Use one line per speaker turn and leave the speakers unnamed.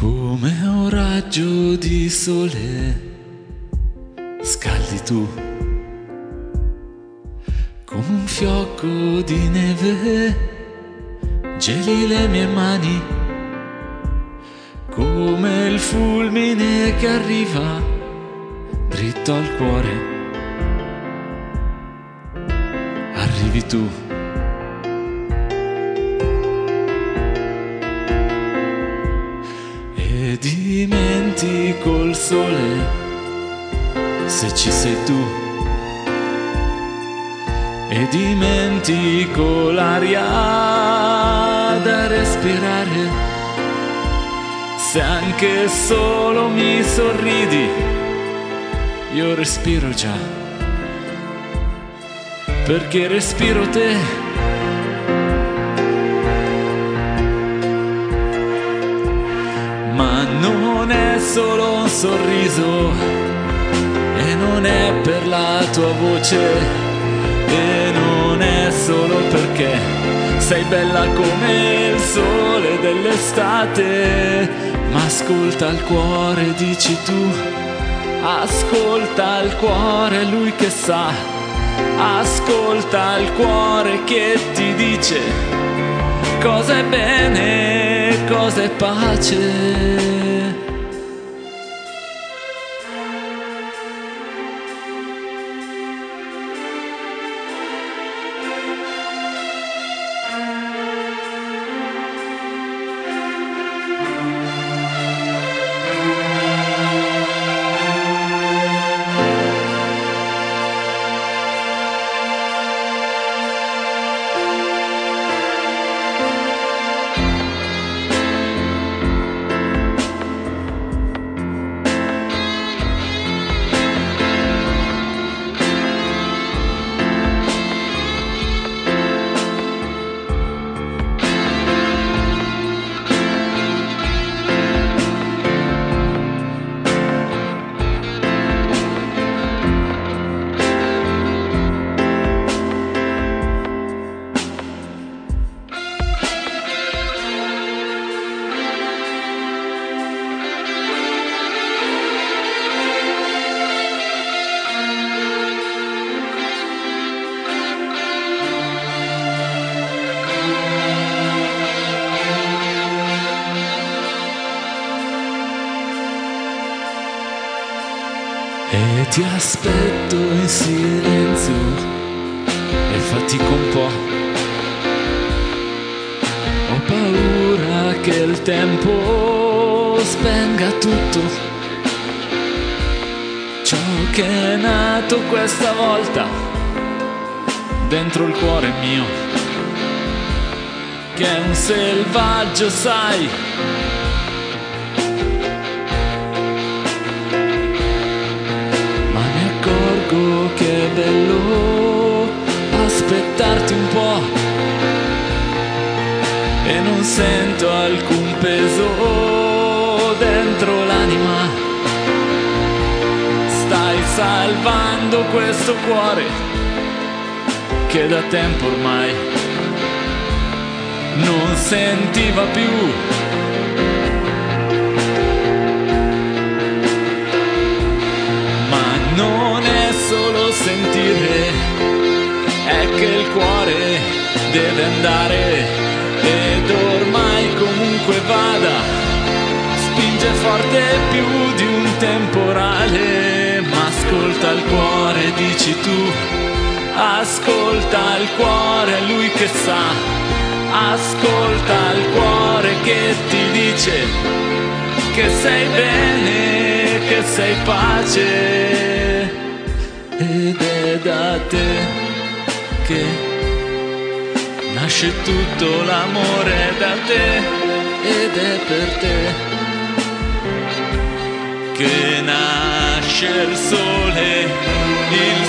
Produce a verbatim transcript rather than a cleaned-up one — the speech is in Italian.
Come un raggio di sole scaldi tu, come un fiocco di neve geli le mie mani, come il fulmine che arriva dritto al cuore. Arrivi tu. E dimentico il sole se ci sei tu, e dimentico l'aria da respirare se anche solo mi sorridi. Io respiro già, perché respiro te. Ma non è solo un sorriso, e non è per la tua voce, e non è solo perché sei bella come il sole dell'estate. Ma ascolta il cuore, dici tu, ascolta il cuore, lui che sa, ascolta il cuore che ti dice cosa è bene, cosa è pace. E ti aspetto in silenzio e fatico un po'. Ho paura che il tempo spenga tutto ciò che è nato questa volta dentro il cuore mio, che è un selvaggio, sai. Che è bello aspettarti un po' e non sento alcun peso dentro l'anima. Stai salvando questo cuore che da tempo ormai non sentiva più. Solo sentire è che il cuore deve andare, ed ormai comunque vada spinge forte più di un temporale. Ma ascolta il cuore, dici tu, ascolta il cuore, è lui che sa, ascolta il cuore che ti dice che sei bene, che sei pace. Ed è da te che nasce tutto l'amore, da te, ed è per te che nasce il sole, il